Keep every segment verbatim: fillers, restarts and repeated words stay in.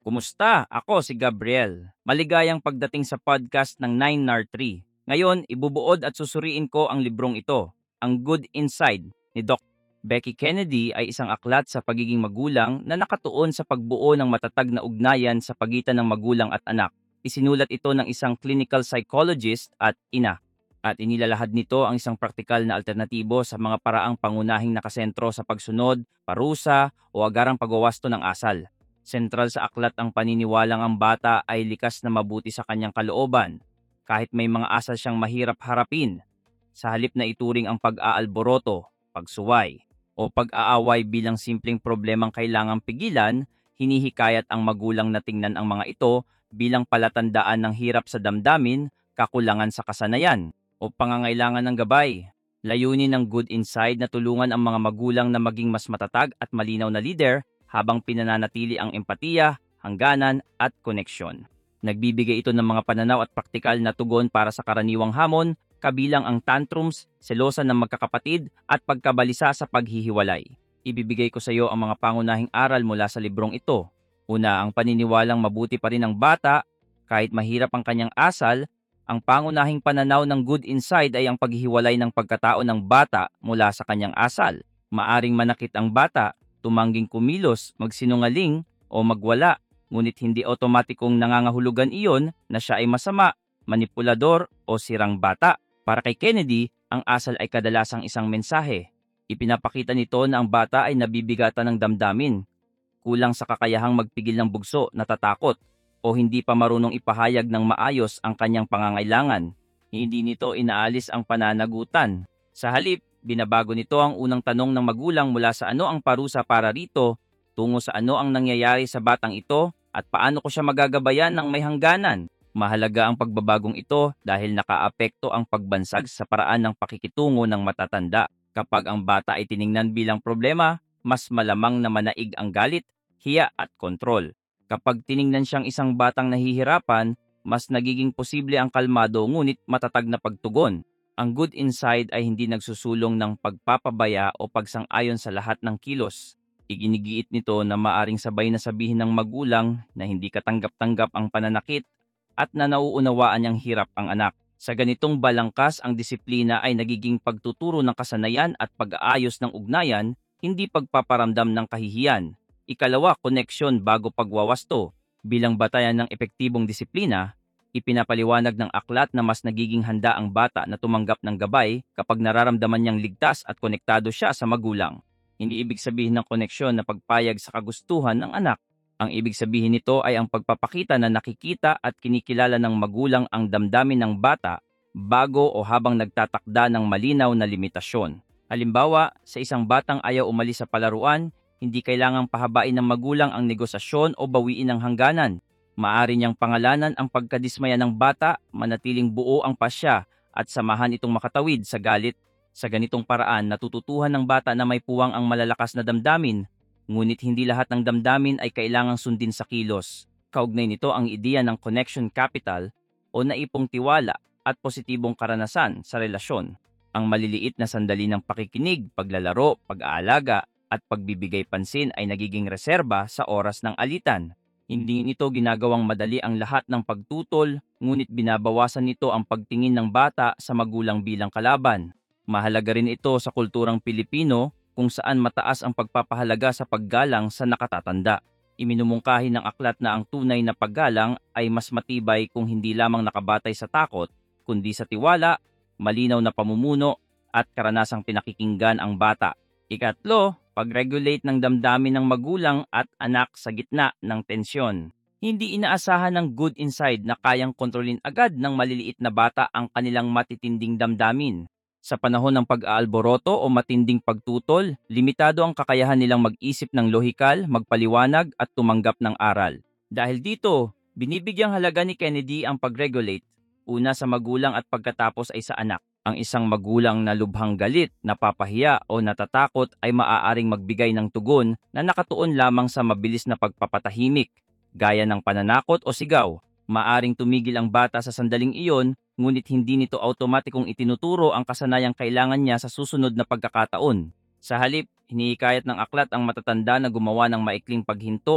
Kumusta? Ako si Gabriel. Maligayang pagdating sa podcast ng nine nar three. Ngayon, ibubuod at susuriin ko ang librong ito, Ang Good Inside ni Doc Becky Kennedy ay isang aklat sa pagiging magulang na nakatuon sa pagbuo ng matatag na ugnayan sa pagitan ng magulang at anak. Isinulat ito ng isang clinical psychologist at ina. At inilalahad nito ang isang praktikal na alternatibo sa mga paraang pangunahing nakasentro sa pagsunod, parusa o agarang pagwawasto ng asal. Sentral sa aklat ang paniniwalang ang bata ay likas na mabuti sa kanyang kalooban, kahit may mga asal siyang mahirap harapin. Sa halip na ituring ang pag-aalboroto, pagsuway, o pag-aaway bilang simpleng problemang kailangang pigilan, hinihikayat ang magulang na tingnan ang mga ito bilang palatandaan ng hirap sa damdamin, kakulangan sa kasanayan, o pangangailangan ng gabay. Layunin ng Good Inside na tulungan ang mga magulang na maging mas matatag at malinaw na leader habang pinananatili ang empatiya, hangganan at koneksyon. Nagbibigay ito ng mga pananaw at praktikal na tugon para sa karaniwang hamon, kabilang ang tantrums, selosa ng magkakapatid at pagkabalisa sa paghihiwalay. Ibibigay ko sa iyo ang mga pangunahing aral mula sa librong ito. Una, ang paniniwalang mabuti pa rin ang bata kahit mahirap ang kanyang asal. Ang pangunahing pananaw ng Good Inside ay ang paghihiwalay ng pagkatao ng bata mula sa kanyang asal. Maaring manakit ang bata, tumangging kumilos, magsinungaling o magwala, ngunit hindi otomatikong nangangahulugan iyon na siya ay masama, manipulador o sirang bata. Para kay Kennedy, ang asal ay kadalasang isang mensahe. Ipinapakita nito na ang bata ay nabibigatan ng damdamin, kulang sa kakayahang magpigil ng bugso, natatakot, o hindi pa marunong ipahayag ng maayos ang kanyang pangangailangan. Hindi nito inaalis ang pananagutan. Sa halip, binabago nito ang unang tanong ng magulang mula sa ano ang parusa para rito, tungo sa ano ang nangyayari sa batang ito at paano ko siya magagabayan ng may hangganan. Mahalaga ang pagbabagong ito dahil nakaapekto ang pagbansag sa paraan ng pakikitungo ng matatanda. Kapag ang bata ay tiningnan bilang problema, mas malamang na manaig ang galit, hiya at kontrol. Kapag tiningnan siyang isang batang nahihirapan, mas nagiging posible ang kalmado ngunit matatag na pagtugon. Ang Good Inside ay hindi nagsusulong ng pagpapabaya o pagsang-ayon sa lahat ng kilos. Iginigiit nito na maaring sabay na sabihin ng magulang na hindi katanggap-tanggap ang pananakit at na nauunawaan niyang hirap ang anak. Sa ganitong balangkas, ang disiplina ay nagiging pagtuturo ng kasanayan at pag-aayos ng ugnayan, hindi pagpaparamdam ng kahihiyan. Ikalawa, koneksyon bago pagwawasto. Bilang batayan ng epektibong disiplina, ipinapaliwanag ng aklat na mas nagiging handa ang bata na tumanggap ng gabay kapag nararamdaman niyang ligtas at konektado siya sa magulang. Hindi ibig sabihin ng koneksyon na pagpayag sa kagustuhan ng anak. Ang ibig sabihin nito ay ang pagpapakita na nakikita at kinikilala ng magulang ang damdamin ng bata bago o habang nagtatakda ng malinaw na limitasyon. Halimbawa, sa isang batang ayaw umalis sa palaruan, hindi kailangang pahabain ng magulang ang negosasyon o bawiin ang hangganan. Maaari niyang pangalanan ang pagkadismaya ng bata, manatiling buo ang pasya at samahan itong makatawid sa galit. Sa ganitong paraan, natututuhan ng bata na may puwang ang malalakas na damdamin. Ngunit hindi lahat ng damdamin ay kailangang sundin sa kilos. Kaugnay nito ang ideya ng connection capital o naipong tiwala at positibong karanasan sa relasyon. Ang maliliit na sandali ng pakikinig, paglalaro, pag-aalaga at pagbibigay pansin ay nagiging reserba sa oras ng alitan. Hindi nito ginagawang madali ang lahat ng pagtutol, ngunit binabawasan nito ang pagtingin ng bata sa magulang bilang kalaban. Mahalaga rin ito sa kulturang Pilipino kung saan mataas ang pagpapahalaga sa paggalang sa nakatatanda. Iminumungkahi ng aklat na ang tunay na paggalang ay mas matibay kung hindi lamang nakabatay sa takot, kundi sa tiwala, malinaw na pamumuno, at karanasang pinakikinggan ang bata. Ikatlo, pag-regulate ng damdamin ng magulang at anak sa gitna ng tensyon. Hindi inaasahan ng Good Inside na kayang kontrolin agad ng maliliit na bata ang kanilang matitinding damdamin. Sa panahon ng pag-aalboroto o matinding pagtutol, limitado ang kakayahan nilang mag-isip ng lohikal, magpaliwanag at tumanggap ng aral. Dahil dito, binibigyang halaga ni Kennedy ang pag-regulate, una sa magulang at pagkatapos ay sa anak. Ang isang magulang na lubhang galit, napapahiya o natatakot ay maaaring magbigay ng tugon na nakatuon lamang sa mabilis na pagpapatahimik, gaya ng pananakot o sigaw. Maaring tumigil ang bata sa sandaling iyon, ngunit hindi nito automatikong itinuturo ang kasanayang kailangan niya sa susunod na pagkakataon. Sa halip, hinihikayat ng aklat ang matatanda na gumawa ng maikling paghinto,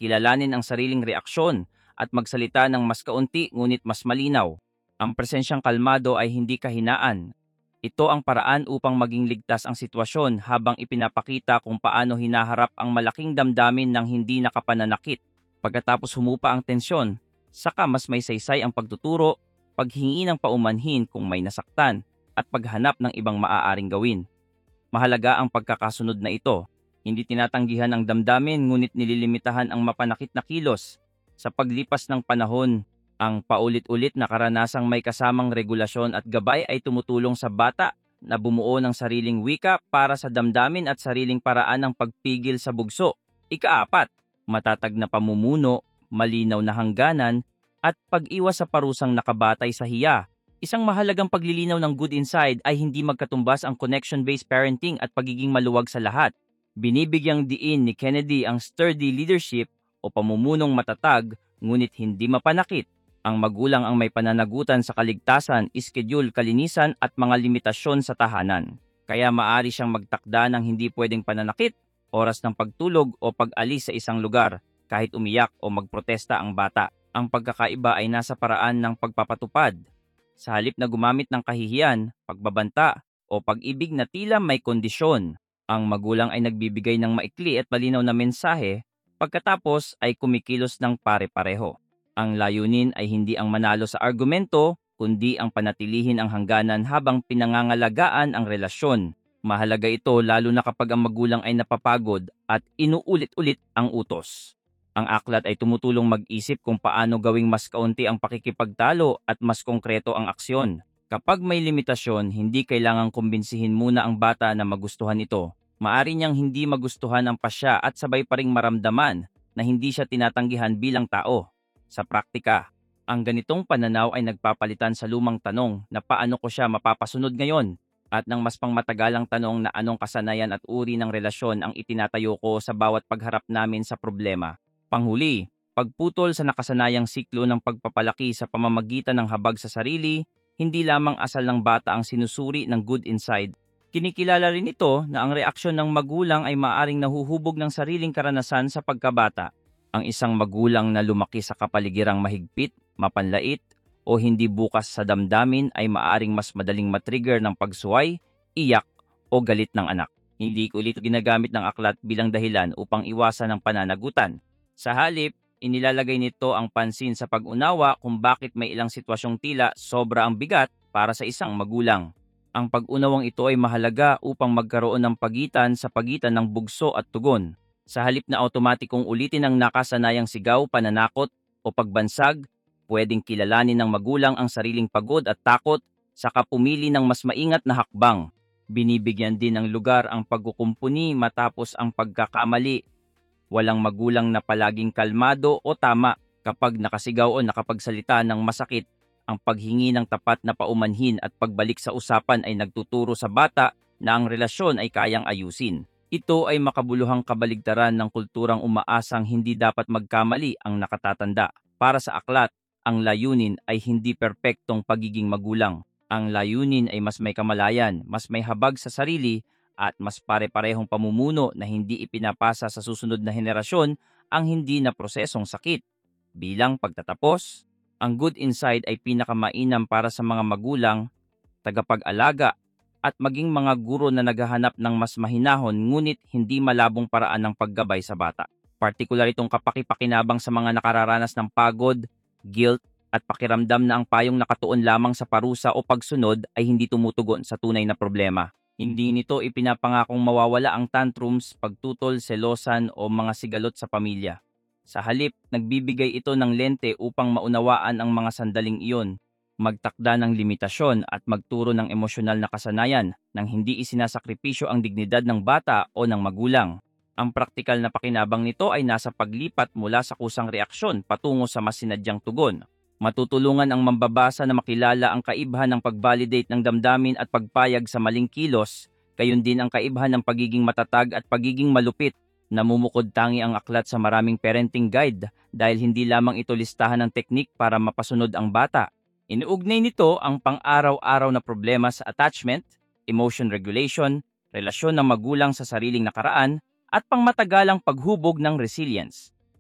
kilalanin ang sariling reaksyon, at magsalita ng mas kaunti ngunit mas malinaw. Ang presensyang kalmado ay hindi kahinaan. Ito ang paraan upang maging ligtas ang sitwasyon habang ipinapakita kung paano hinaharap ang malaking damdamin ng hindi nakapananakit. Pagkatapos humupa ang tensyon, saka mas may saysay ang pagtuturo, paghingi ng paumanhin kung may nasaktan, at paghanap ng ibang maaaring gawin. Mahalaga ang pagkakasunod na ito. Hindi tinatanggihan ang damdamin ngunit nililimitahan ang mapanakit na kilos. Sa paglipas ng panahon, ang paulit-ulit na karanasang may kasamang regulasyon at gabay ay tumutulong sa bata na bumuo ng sariling wika para sa damdamin at sariling paraan ng pagpigil sa bugso. Ikaapat, matatag na pamumuno, malinaw na hangganan, at pag-iwas sa parusang nakabatay sa hiya. Isang mahalagang paglilinaw ng good inside ay hindi magkatumbas ang connection-based parenting at pagiging maluwag sa lahat. Binibigyang diin ni Kennedy ang sturdy leadership o pamumunong matatag ngunit hindi mapanakit. Ang magulang ang may pananagutan sa kaligtasan, schedule, kalinisan at mga limitasyon sa tahanan. Kaya maaari siyang magtakda ng hindi pwedeng pananakit, oras ng pagtulog o pag-alis sa isang lugar, kahit umiyak o magprotesta ang bata. Ang pagkakaiba ay nasa paraan ng pagpapatupad. Sa halip na gumamit ng kahihiyan, pagbabanta o pag-ibig na tila may kondisyon, ang magulang ay nagbibigay ng maikli at malinaw na mensahe, pagkatapos ay kumikilos ng pare-pareho. Ang layunin ay hindi ang manalo sa argumento, kundi ang panatilihin ang hangganan habang pinangangalagaan ang relasyon. Mahalaga ito lalo na kapag ang magulang ay napapagod at inuulit-ulit ang utos. Ang aklat ay tumutulong mag-isip kung paano gawing mas kaunti ang pakikipagtalo at mas konkreto ang aksyon. Kapag may limitasyon, hindi kailangang kumbinsihin muna ang bata na magustuhan ito. Maari niyang hindi magustuhan ang pasya at sabay pa ring maramdaman na hindi siya tinatanggihan bilang tao. Sa praktika, ang ganitong pananaw ay nagpapalitan sa lumang tanong na paano ko siya mapapasunod ngayon at ng mas pangmatagalang tanong na anong kasanayan at uri ng relasyon ang itinatayo ko sa bawat pagharap namin sa problema. Panghuli, pagputol sa nakasanayang siklo ng pagpapalaki sa pamamagitan ng habag sa sarili, hindi lamang asal ng bata ang sinusuri ng good inside. Kinikilala rin ito na ang reaksyon ng magulang ay maaaring nahuhubog ng sariling karanasan sa pagkabata. Ang isang magulang na lumaki sa kapaligirang mahigpit, mapanlait, o hindi bukas sa damdamin ay maaaring mas madaling matrigger ng pagsuway, iyak, o galit ng anak. Hindi ulit ginagamit ng aklat bilang dahilan upang iwasan ang pananagutan. Sa halip, inilalagay nito ang pansin sa pag-unawa kung bakit may ilang sitwasyong tila sobra ang bigat para sa isang magulang. Ang pag-unawang ito ay mahalaga upang magkaroon ng pagitan sa pagitan ng bugso at tugon. Sa halip na automatikong ulitin ang nakasanayang sigaw, pananakot o pagbansag, pwedeng kilalanin ng magulang ang sariling pagod at takot saka pumili ng mas maingat na hakbang. Binibigyan din ng lugar ang pagkukumpuni matapos ang pagkakamali. Walang magulang na palaging kalmado o tama kapag nakasigaw o nakapagsalita ng masakit. Ang paghingi ng tapat na paumanhin at pagbalik sa usapan ay nagtuturo sa bata na ang relasyon ay kayang ayusin. Ito ay makabuluhang kabaligtaran ng kulturang umaasang hindi dapat magkamali ang nakatatanda. Para sa aklat, ang layunin ay hindi perpektong pagiging magulang. Ang layunin ay mas may kamalayan, mas may habag sa sarili, at mas pare-parehong pamumuno na hindi ipinapasa sa susunod na henerasyon ang hindi na prosesong sakit. Bilang pagtatapos, ang good inside ay pinakamainam para sa mga magulang, tagapag-alaga, at maging mga guro na naghahanap ng mas mahinahon ngunit hindi malabong paraan ng paggabay sa bata. Partikular itong kapaki-pakinabang sa mga nakararanas ng pagod, guilt, at pakiramdam na ang payong nakatuon lamang sa parusa o pagsunod ay hindi tumutugon sa tunay na problema. Hindi nito ipinapangakong mawawala ang tantrums, pagtutol, selosan o mga sigalot sa pamilya. Sa halip, nagbibigay ito ng lente upang maunawaan ang mga sandaling iyon, magtakda ng limitasyon at magturo ng emosyonal na kasanayan nang hindi isinasakripisyo ang dignidad ng bata o ng magulang. Ang praktikal na pakinabang nito ay nasa paglipat mula sa kusang reaksyon patungo sa mas sinadyang tugon. Matutulungan ang mambabasa na makilala ang kaibahan ng pag-validate ng damdamin at pagpayag sa maling kilos, gayon din ang kaibahan ng pagiging matatag at pagiging malupit. Namumukod tangi ang aklat sa maraming parenting guide dahil hindi lamang ito listahan ng teknik para mapasunod ang bata. Inuugnay nito ang pang-araw-araw na problema sa attachment, emotion regulation, relasyon ng magulang sa sariling nakaraan, at pangmatagalang paghubog ng resilience.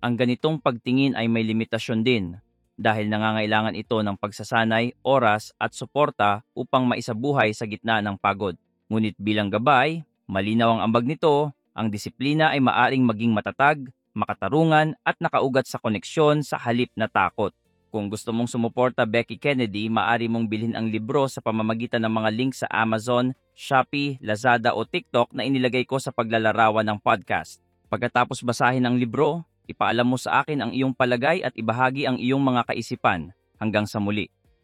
Ang ganitong pagtingin ay may limitasyon din dahil nangangailangan ito ng pagsasanay, oras at suporta upang maisabuhay sa gitna ng pagod. Ngunit bilang gabay, malinaw ang ambag nito, ang disiplina ay maaring maging matatag, makatarungan at nakaugat sa koneksyon sa halip na takot. Kung gusto mong sumuporta Becky Kennedy, maaari mong bilhin ang libro sa pamamagitan ng mga link sa Amazon, Shopee, Lazada o TikTok na inilagay ko sa paglalarawan ng podcast. Pagkatapos basahin ang libro, ipaalam mo sa akin ang iyong palagay at ibahagi ang iyong mga kaisipan. Hanggang sa muli.